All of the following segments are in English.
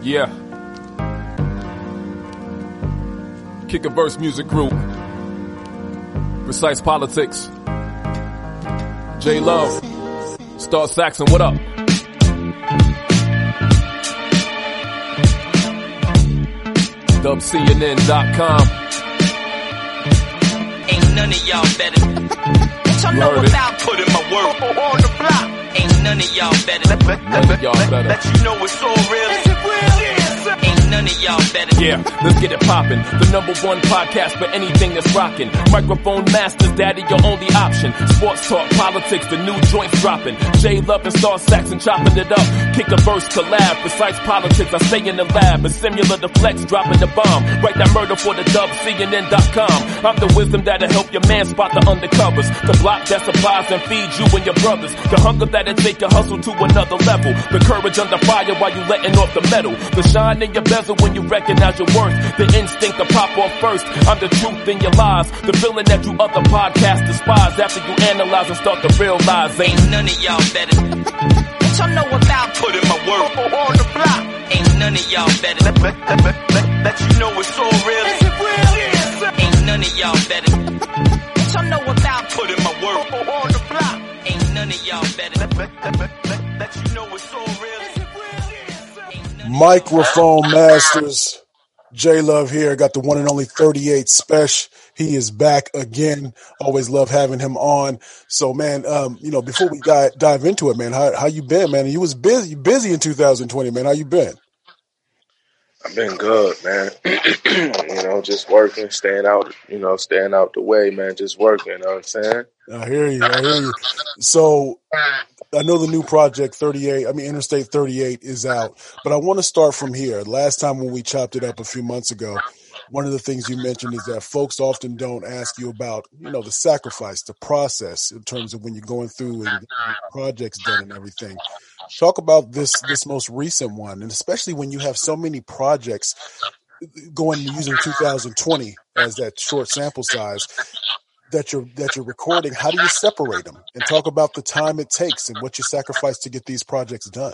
Yeah. Kick a Verse Music Group. Precise Politics. J Love. Star Saxon, what up? DubCNN.com. Ain't none of y'all better. What y'all know about putting my work on the block? Ain't none of y'all better. None of y'all better. Let you know it's all real. Is it real? Ain't none of y'all better. Yeah, let's get it poppin'. The #1 podcast for anything that's rockin'. Microphone Masters, daddy, your only option. Sports talk, politics, the new joints droppin'. J Love and Star Saxon chopping it up. Kick a Verse collab, Precise Politics, I stay in the lab. A similar to Flex, dropping the bomb. Write that murder for the DubCNN.com. I'm the wisdom that'll help your man spot the undercovers. The block that supplies and feeds you and your brothers. The hunger that'll take your hustle to another level. The courage under fire while you letting off the metal. The shine in your bezel when you recognize your worth. The instinct to pop off first. I'm the truth in your lies. The feeling that you other podcasts despise. After you analyze and start to realize ain't none of y'all better. What y'all know about putting my work on the block? Ain't none of y'all better. Let you know it's all real. Is it real? Ain't none of y'all better. What y'all know about putting my work on the block? Ain't none of y'all better. Let you know it's all real. Microphone Masters, J Love here. Got the one and only 38 Special. He is back again. Always love having him on. So, man, before we dive into it, man, how you been, man? You was busy in 2020, man. How you been? I've been good, man. Just working, staying out the way, man. Just working, you know what I'm saying? I hear you. So I know the new project Interstate 38 is out, but I want to start from here. Last time when we chopped it up a few months ago, one of the things you mentioned is that folks often don't ask you about, the sacrifice, the process in terms of when you're going through and getting projects done and everything. Talk about this most recent one, and especially when you have so many projects going using 2020 as that short sample size that you're recording. How do you separate them? And talk about the time it takes and what you sacrifice to get these projects done.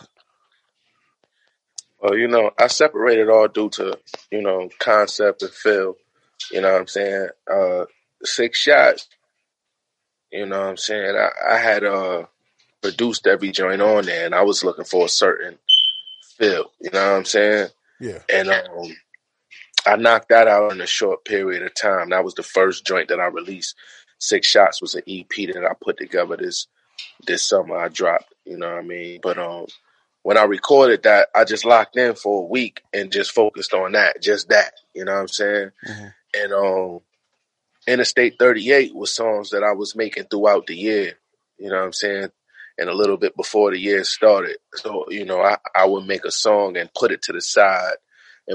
Well, I separate it all due to, concept and feel. You know what I'm saying? 6 Shots, you know what I'm saying? I had produced every joint on there, and I was looking for a certain feel. You know what I'm saying? Yeah. And I knocked that out in a short period of time. That was the first joint that I released. 6 Shots was an EP that I put together this summer. I dropped, you know what I mean? But when I recorded that, I just locked in for a week and just focused on just that, you know what I'm saying? Mm-hmm. And Interstate 38 was songs that I was making throughout the year, you know what I'm saying? And a little bit before the year started. So, I would make a song and put it to the side, and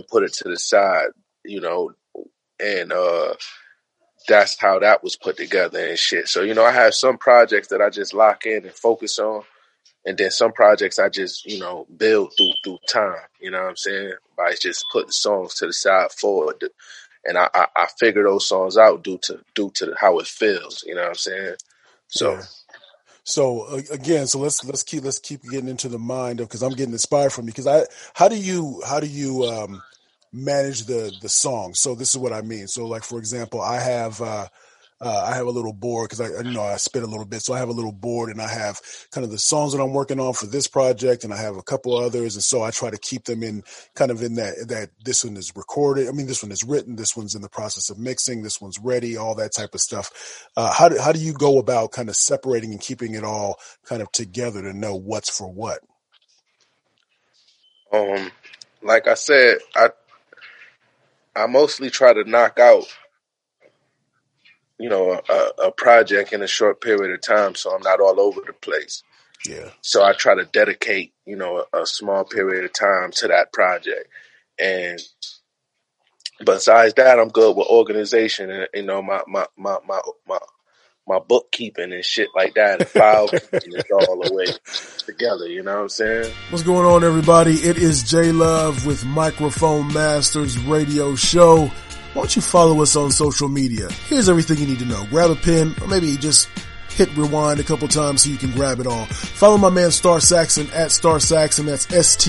that's how that was put together and shit. So, I have some projects that I just lock in and focus on, and then some projects I just, build through time, you know what I'm saying? By just putting songs to the side forward. And I figure those songs out due to how it feels, you know what I'm saying? So. Yeah. So again, let's keep getting into the mind of, because I'm getting inspired from you. Because how do you manage the song? So this is what I mean. So like, for example, I have a little board because I spit a little bit. So I have a little board, and I have kind of the songs that I'm working on for this project, and I have a couple others. And so I try to keep them in that this one is recorded. I mean, this one is written. This one's in the process of mixing. This one's ready, all that type of stuff. How do you go about kind of separating and keeping it all kind of together to know what's for what? Like I said, I mostly try to knock out, a project in a short period of time, so I'm not all over the place. Yeah. So I try to dedicate, a small period of time to that project. And besides that, I'm good with organization and, my bookkeeping and shit like that, and file keeping it all the way together, you know what I'm saying? What's going on, everybody? It is J Love with Microphone Masters Radio Show. Why don't you follow us on social media? Here's everything you need to know. Grab a pen, or maybe just hit rewind a couple times so you can grab it all. Follow my man Star Saxon at Star Saxon. That's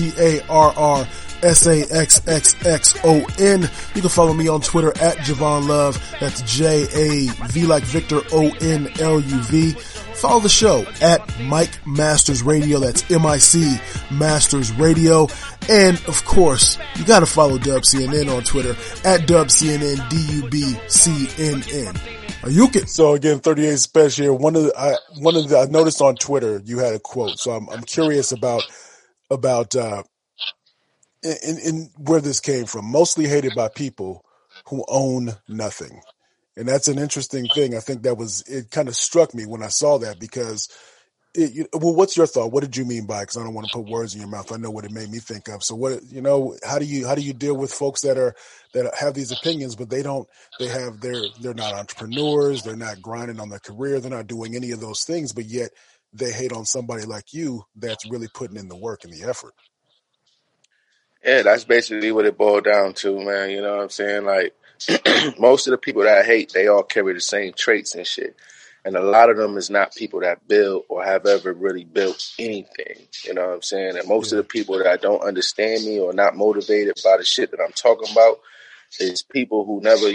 StarRRSaxxxon. You can follow me on Twitter at Javon Love. That's JAV like Victor ONLUV. Follow the show at Mike Masters Radio. That's MIC Masters Radio. And of course, you gotta follow Dub CNN on Twitter at DubCNN, DUBCNN. So again, 38 Special. I noticed on Twitter you had a quote. So I'm curious about in where this came from. Mostly hated by people who own nothing. And that's an interesting thing. I think it kind of struck me when I saw that because what's your thought? What did you mean by it? Because I don't want to put words in your mouth. I know what it made me think of. So how do you deal with folks that have these opinions, but they're not entrepreneurs. They're not grinding on their career. They're not doing any of those things, but yet they hate on somebody like you that's really putting in the work and the effort. Yeah, that's basically what it boiled down to, man. You know what I'm saying? Like, most of the people that I hate, they all carry the same traits and shit. And a lot of them is not people that build or have ever really built anything. You know what I'm saying? And most of the people that don't understand me or not motivated by the shit that I'm talking about is people who never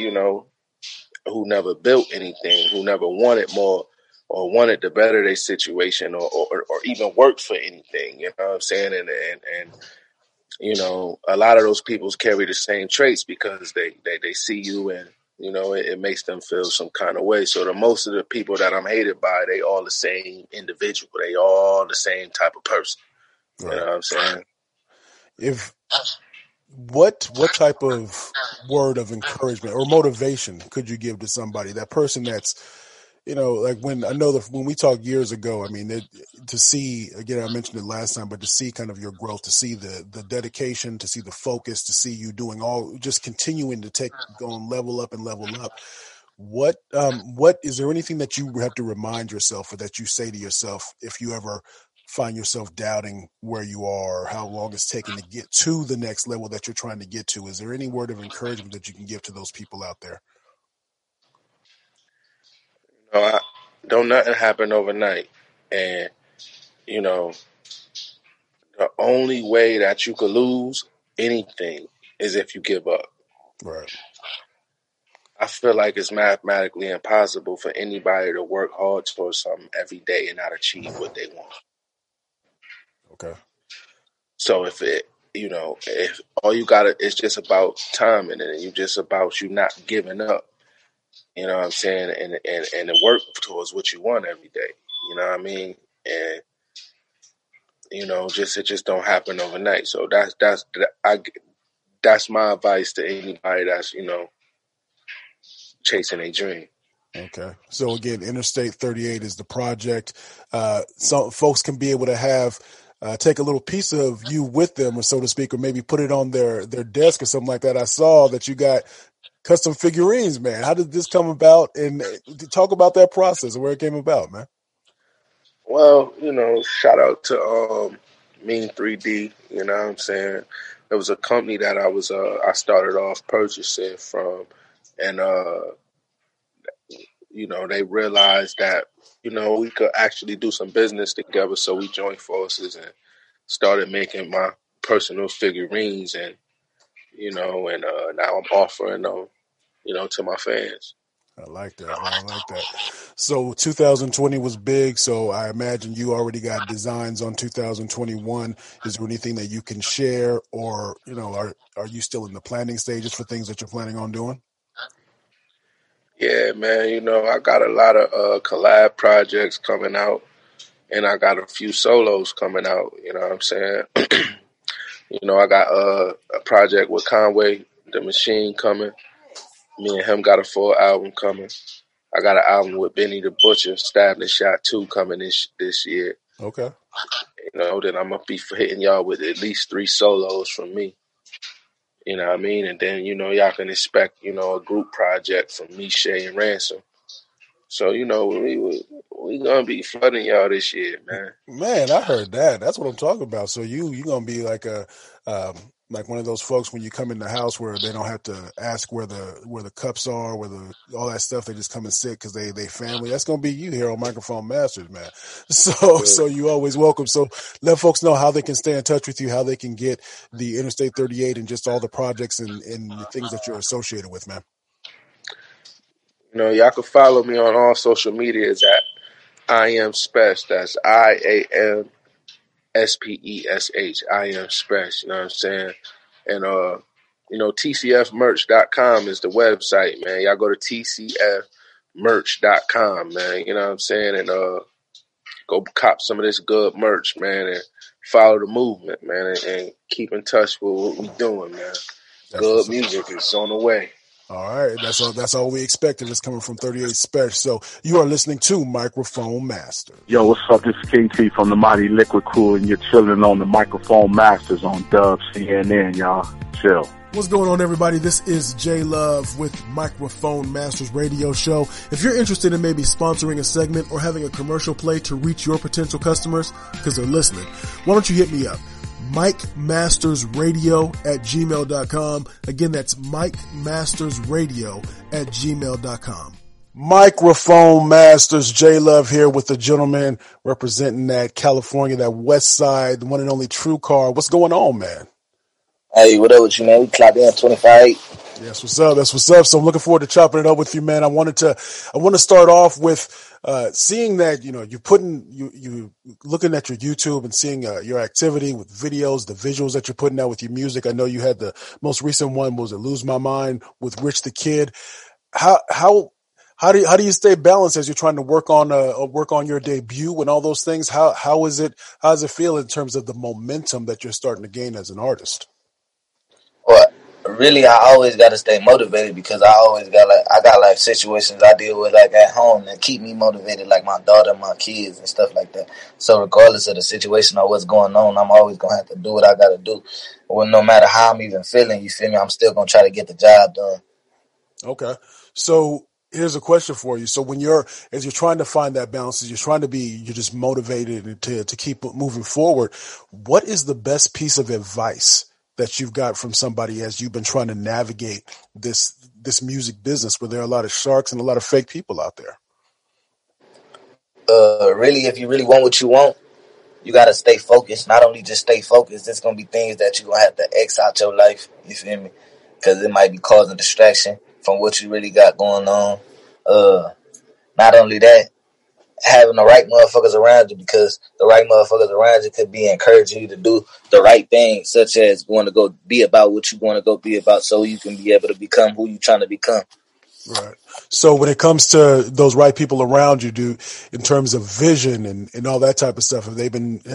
built anything, who never wanted more or wanted to better their situation or even worked for anything. You know what I'm saying? And you know, a lot of those people carry the same traits because they see you and, you know, it makes them feel some kind of way. So most of the people that I'm hated by, they all the same individual. They all the same type of person. Right. You know what I'm saying? What type of word of encouragement or motivation could you give to somebody, that person that's, you know, like when we talked years ago, I mean, to see, again, I mentioned it last time, but to see kind of your growth, to see the dedication, to see the focus, to see you doing just continuing to go and level up and level up. What is there anything that you have to remind yourself or that you say to yourself if you ever find yourself doubting where you are or how long it's taken to get to the next level that you're trying to get to? Is there any word of encouragement that you can give to those people out there? Don't nothing happen overnight. And, you know, the only way that you could lose anything is if you give up. Right. I feel like it's mathematically impossible for anybody to work hard towards something every day and not achieve what they want. Okay. So if all you gotta, it's just about timing and you just about you not giving up. You know what I'm saying? And to work towards what you want every day. You know what I mean? And, you know, it just don't happen overnight. So that's my advice to anybody that's, you know, chasing a dream. Okay. So again, Interstate 38 is the project. So folks can be able to have, take a little piece of you with them, or so to speak, or maybe put it on their desk or something like that. I saw that you got custom figurines, man. How did this come about? And talk about that process and where it came about, man. Well, you know, shout out to Mean 3D. You know what I'm saying? It was a company that I started off purchasing from, and you know, they realized that, you know, we could actually do some business together. So we joined forces and started making my personal figurines, and you know, and now I'm offering them, you know, to my fans. I like that, man. I like that. So 2020 was big, so I imagine you already got designs on 2021. Is there anything that you can share, or, you know, are you still in the planning stages for things that you're planning on doing? Yeah, man, you know, I got a lot of collab projects coming out, and I got a few solos coming out, you know what I'm saying? You know, I got a project with Conway the Machine coming. Me and him got a full album coming. I got an album with Benny the Butcher, Stabbed and Shot 2, coming this year. Okay. You know, then I'm going to be hitting y'all with at least 3 solos from me. You know what I mean? And then, you know, y'all can expect, you know, a group project from me, Shay, and Ransom. So, you know, we gonna be flooding y'all this year, man. Man, I heard that. That's what I'm talking about. So you gonna be like like one of those folks when you come in the house where they don't have to ask where the cups are, all that stuff. They just come and sit because they family. That's gonna be you here on Microphone Masters, man. So you always welcome. So let folks know how they can stay in touch with you, how they can get the Interstate 38 and just all the projects and the things that you're associated with, man. You know, y'all can follow me on all social medias at I Am Spesh. That's IAMSPESH. I Am Spesh. You know what I'm saying? And you know, TCFmerch.com is the website, man. Y'all go to TCFmerch.com, man. You know what I'm saying? And go cop some of this good merch, man, and follow the movement, man, and keep in touch with what we doing, man. Good music is on the way. All right, that's all we expected. It's coming from 38 Spesh. So you are listening to Microphone Master. Yo, what's up? This is King T from the Mighty Liquid Crew, and you're chilling on the Microphone Masters on Dub CNN, y'all. Chill. What's going on, everybody? This is J Love with Microphone Masters Radio Show. If you're interested in maybe sponsoring a segment or having a commercial play to reach your potential customers because they're listening, why don't you hit me up? MikeMastersRadio@gmail.com. Again, that's MikeMastersRadio@gmail.com. Microphone Masters, J Love here with the gentleman representing that California, that West Side, the one and only True Car. What's going on, man? Hey, what up with you, man? We clocked in 25. Yes, what's up? That's what's up. So I'm looking forward to chopping it up with you, man. I want to start off with seeing that, you know, you looking at your YouTube and seeing your activity with videos, the visuals that you're putting out with your music. I know you had the most recent one was Lose My Mind with Rich the Kid. How do you stay balanced as you're trying to work on your debut and all those things? How does it feel in terms of the momentum that you're starting to gain as an artist? Well, really, I always got to stay motivated because I got situations I deal with like at home that keep me motivated, like my daughter, my kids, and stuff like that. So regardless of the situation or what's going on, I'm always gonna have to do what I got to do. Well, no matter how I'm even feeling, you feel me? I'm still gonna try to get the job done. Okay, so here's a question for you. So as you're trying to find that balance, as you're just motivated to keep moving forward, what is the best piece of advice that you've got from somebody as you've been trying to navigate this music business where there are a lot of sharks and a lot of fake people out there? Really, if you really want what you want, you got to stay focused. Not only just stay focused, there's going to be things that you're going to have to X out your life, you feel me? Because it might be causing distraction from what you really got going on. Not only that, having the right motherfuckers around you, because the right motherfuckers around you could be encouraging you to do the right thing, such as going to go be about what you want to go be about so you can be able to become who you're trying to become. Right. So when it comes to those right people around you, in terms of vision and all that type of stuff, has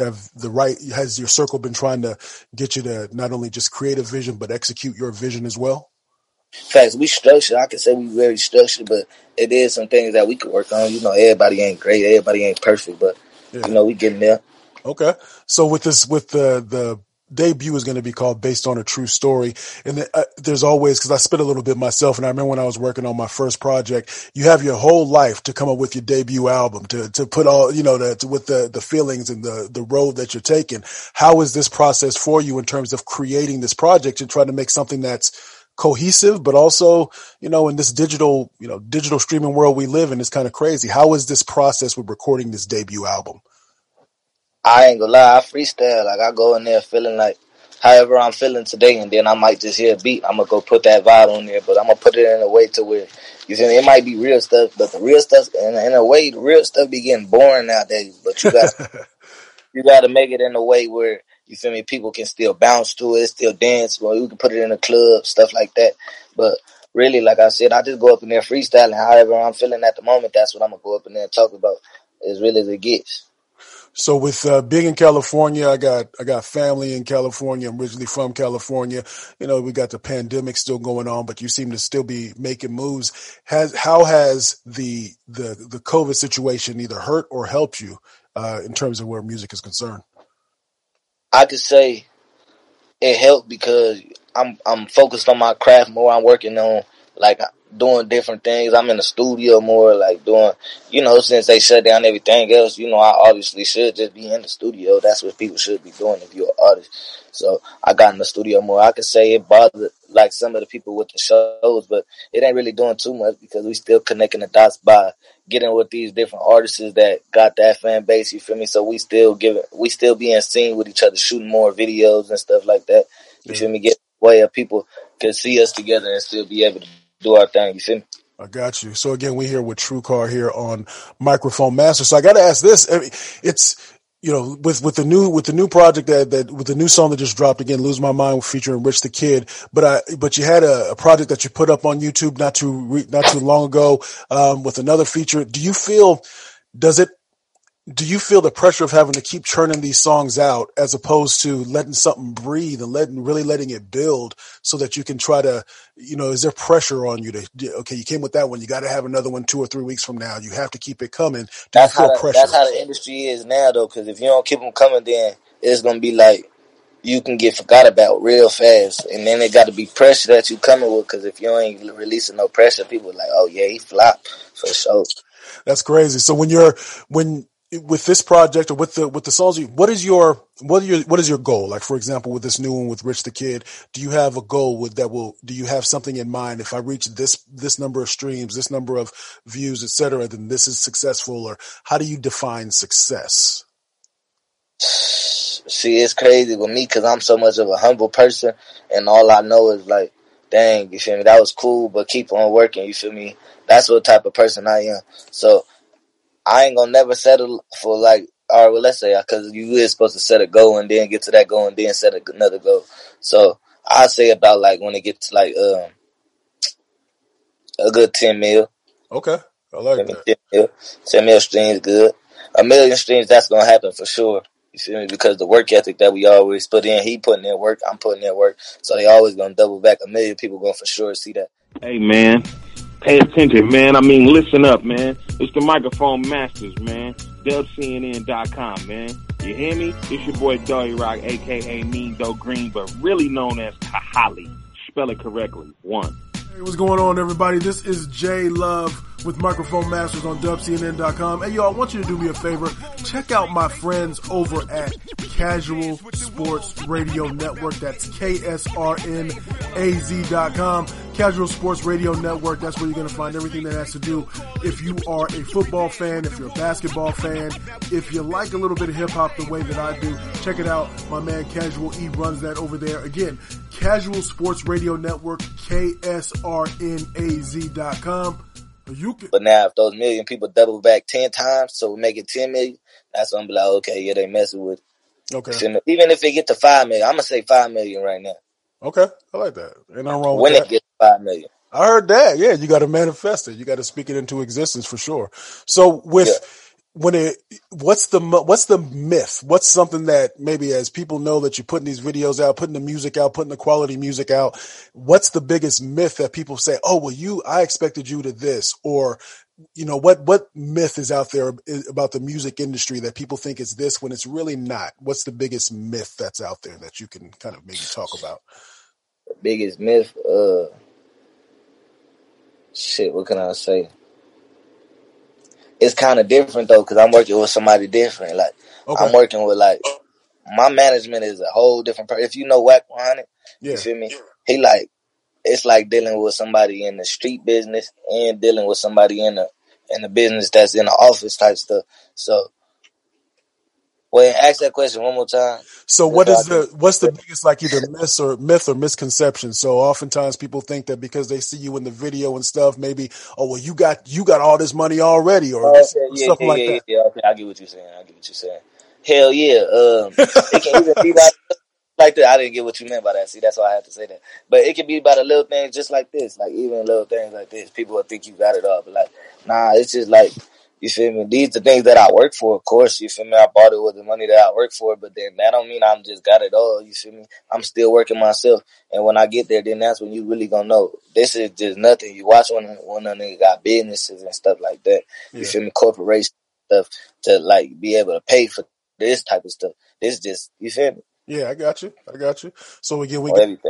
your circle been trying to get you to not only just create a vision, but execute your vision as well? Facts, we structured. I can say we very structured, but it is some things that we could work on. You know, everybody ain't great, everybody ain't perfect, but you know, we getting there. Okay. So with the debut is going to be called Based on a True Story. And there's always, because I spit a little bit myself, and I remember when I was working on my first project, you have your whole life to come up with your debut album, to put all, you know, with the feelings and the road that you're taking. How is this process for you in terms of creating this project and trying to make something that's cohesive, but also, you know, in this digital streaming world we live in, it's kind of crazy. How is this process with recording this debut album? I ain't gonna lie, I freestyle. Like, I go in there feeling like however I'm feeling today, and then I might just hear a beat. I'm gonna go put that vibe on there, but I'm gonna put it in a way to where, you feel me, it might be real stuff, but the real stuff, in a way, the real stuff be getting boring nowadays, but you got to make it in a way where, you feel me, people can still bounce to it, still dance, or we can put it in a club, stuff like that. But really, like I said, I just go up in there freestyling. However I'm feeling at the moment, that's what I'm going to go up in there and talk about, as really as it gets. So with being in California, I got family in California. I'm originally from California. You know, we got the pandemic still going on, but you seem to still be making moves. How has the COVID situation either hurt or helped you in terms of where music is concerned? I could say it helped because I'm focused on my craft more. I'm working on like doing different things. I'm in the studio more, like doing, since they shut down everything else, I obviously should just be in the studio. That's what people should be doing if you're an artist. So I got in the studio more. I could say it bothered like some of the people with the shows, but it ain't really doing too much because we still connecting the dots by getting with these different artists that got that fan base, you feel me? So we still being seen with each other, shooting more videos and stuff like that. You feel me? Get a way of people can see us together and still be able to do our thing, you feel me? I got you. So again, we're here with TrueCar here on Microphone Master. So I got to ask this. I mean, it's, with the new project that with the new song that just dropped again, Lose My Mind featuring Rich the Kid. But you had a project that you put up on YouTube not too long ago, with another feature. Do you feel the pressure of having to keep churning these songs out as opposed to letting something breathe and really letting it build so that you can try to, is there pressure on you okay, you came with that one, you got to have another one 2 or 3 weeks from now. You have to keep it coming. That's how the industry is now, though, because if you don't keep them coming, then it's going to be like you can get forgot about real fast. And then it got to be pressure that you coming with, because if you ain't releasing no pressure, people are like, oh, yeah, he flopped for sure. That's crazy. So with this project or with the songs, what is your goal? Like, for example, with this new one with Rich the Kid, do you have a goal do you have something in mind? If I reach this number of streams, this number of views, etc., then this is successful, or how do you define success? See, it's crazy with me because I'm so much of a humble person, and all I know is like, dang, you feel me? That was cool, but keep on working, you feel me? That's what type of person I am. So I ain't gonna never settle for like, all right, well, let's say, because you is supposed to set a goal and then get to that goal and then set another goal. So I say about like when it gets to like a good 10 mil. Okay, I like that. 10 mil streams, good. 1 million streams, that's gonna happen for sure. You feel me? Because the work ethic that we always put in, he putting in work, I'm putting in work. So they always gonna double back. 1 million people gonna for sure see that. Hey, man. Pay attention, man. I mean, listen up, man. It's the Microphone Masters, man. DubCNN.com, man. You hear me? It's your boy Dory Rock, a.k.a. Mean Doe Green, but really known as Kahali. Spell it correctly. 1. Hey, what's going on, everybody? This is J Love with Microphone Masters on DubCNN.com. Hey, y'all, I want you to do me a favor. Check out my friends over at Casual Sports Radio Network. That's KSRNAZ.com. Casual Sports Radio Network. That's where you're going to find everything that has to do. If you are a football fan, if you're a basketball fan, if you like a little bit of hip hop the way that I do, check it out. My man Casual E runs that over there. Again, Casual Sports Radio Network, KSRNAZ.com. But now if those million people double back 10 times, so we make it 10 million, that's when I'm like, okay, yeah, they messing with it. Okay. Even if it get to 5 million, I'm going to say 5 million right now. Okay. I like that. Ain't nothing wrong with when that. When it gets to 5 million. I heard that. Yeah, you got to manifest it. You got to speak it into existence for sure. So what's the myth? What's something that maybe as people know that you're putting these videos out, putting the music out, putting the quality music out, what's the biggest myth that people say, oh, well, I expected you to this, or, what myth is out there about the music industry that people think is this when it's really not? What's the biggest myth that's out there that you can kind of maybe talk about? The biggest myth, what can I say? It's kind of different though, because I'm working with somebody different. Like, okay. I'm working with like, my management is a whole different person. If you know Wack 100, you feel me? He like, it's like dealing with somebody in the street business and dealing with somebody in the business that's in the office type stuff. So, well, ask that question one more time. So what's the biggest like either myth or misconception? So oftentimes people think that because they see you in the video and stuff, maybe, oh, well, you got all this money already, or stuff like that. Yeah, okay, I get what you're saying. Hell yeah. It can even be like that. I didn't get what you meant by that. See, that's why I have to say that. But it can be about a little thing just like this. Like even little things like this. People will think you got it all. But like, nah, it's just like, you feel me? These are the things that I work for, of course. You feel me? I bought it with the money that I work for, but then that don't mean I'm just got it all. You feel me? I'm still working myself. And when I get there, then that's when you really gonna know. This is just nothing. You watch when a nigga got businesses and stuff like that. You feel me? Corporation stuff to like be able to pay for this type of stuff. This just, you feel me? Yeah, I got you. So again,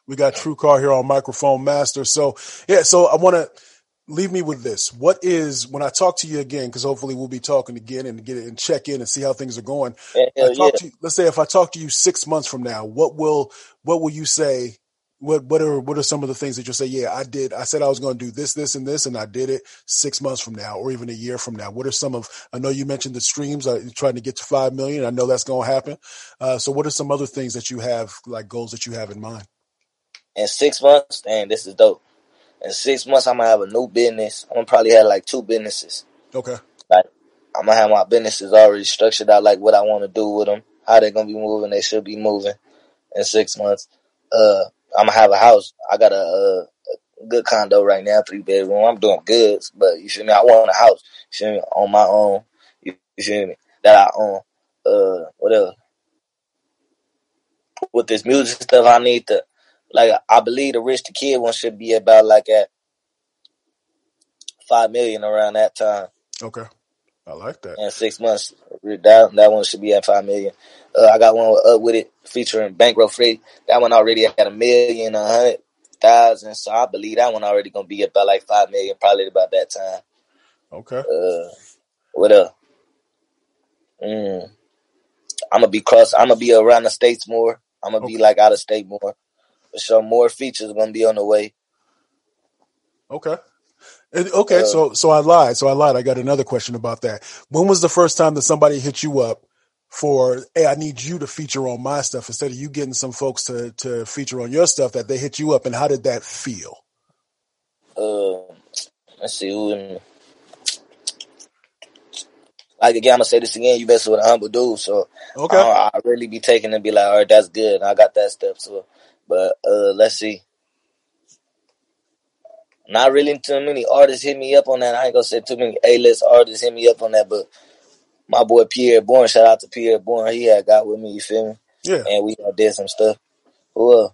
We got TrueCar here on Microphone Master. So I want to leave me with this. What is, when I talk to you again, because hopefully we'll be talking again and get it and check in and see how things are going. Let's say if I talk to you 6 months from now, what will you say? What are some of the things that you'll say? Yeah, I said I was going to do this, this, and this, and I did it 6 months from now, or even a year from now. What are some of? I know you mentioned the streams. Trying to get to 5 million. I know that's going to happen. So, what are some other things that you have, like goals that you have in mind? In 6 months, dang, this is dope. In 6 months, I'm gonna have a new business. I'm gonna probably have like 2 businesses. Okay. Like I'm gonna have my businesses already structured out, like what I want to do with them, how they're gonna be moving. They should be moving in 6 months. I'm gonna have a house. I got a good condo right now, 3-bedroom. I'm doing good, but you feel me? I want a house. You feel me? On my own. You feel me? That I own. What else? With this music stuff, I need to, like, I believe the Rich the Kid one should be about like at 5 million around that time. Okay. I like that. In 6 months, that one should be at 5 million. I got one with it featuring Bankroll Freddy. That one already at 1,100,000. So I believe that one already gonna be about like 5 million, probably about that time. Okay. What else? I'm gonna be around the states more. I'm gonna be like out of state more. So more features gonna be on the way. Okay. Okay, so I lied. I got another question about that. When was the first time that somebody hit you up for, hey, I need you to feature on my stuff, instead of you getting some folks to feature on your stuff, that they hit you up, and how did that feel? Let's see. Like, again, I'm gonna say this again. You messing with a humble dude, so okay. I really be taking and be like, all right, that's good. I got that stuff. So, but let's see. Not really too many artists hit me up on that. I ain't gonna say too many A-list artists hit me up on that, but my boy Pierre Bourne, shout out to Pierre Bourne, he had got with me, you feel me? Yeah. And we did some stuff. Well,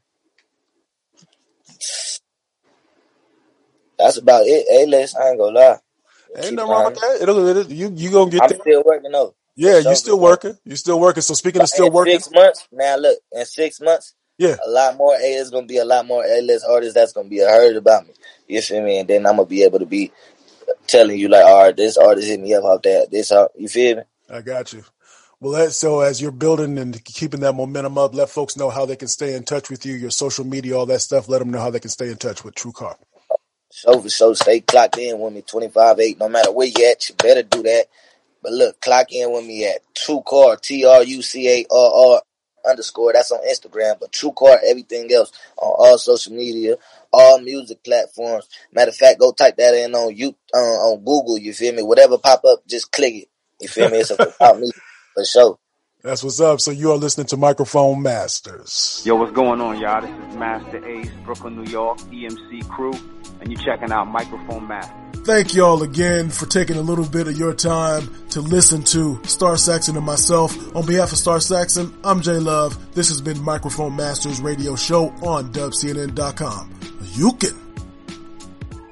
that's about it. A-list, I ain't gonna lie. Ain't nothing wrong with that. You gonna get there. I'm still working though. Yeah, you still working. You still working. So speaking of still working, 6 months. Now look, in 6 months, yeah, it's gonna be a lot more A-list artists that's gonna be heard about me. You feel me? And then I'm gonna be able to be telling you like, all right, this artist hit me up off that. You feel me? I got you. Well, so as you're building and keeping that momentum up, let folks know how they can stay in touch with you, your social media, all that stuff. Let them know how they can stay in touch with TrueCar. So stay clocked in with me, 25-8. No matter where you at, you better do that. But look, clock in with me at TrueCar, TruCarr_. That's on Instagram, but TrueCar, everything else on all social media, all music platforms. Matter of fact, go type that in on Google. You feel me? Whatever pop up, just click it. You feel me? It's about me for sure. That's what's up. So you are listening to Microphone Masters. Yo, what's going on, y'all? This is Master Ace, Brooklyn, New York, EMC crew, and you're checking out Microphone Masters. Thank y'all again for taking a little bit of your time to listen to Star Saxon and myself. On behalf of Star Saxon, I'm J Love. This has been Microphone Masters Radio Show on dubcnn.com. You can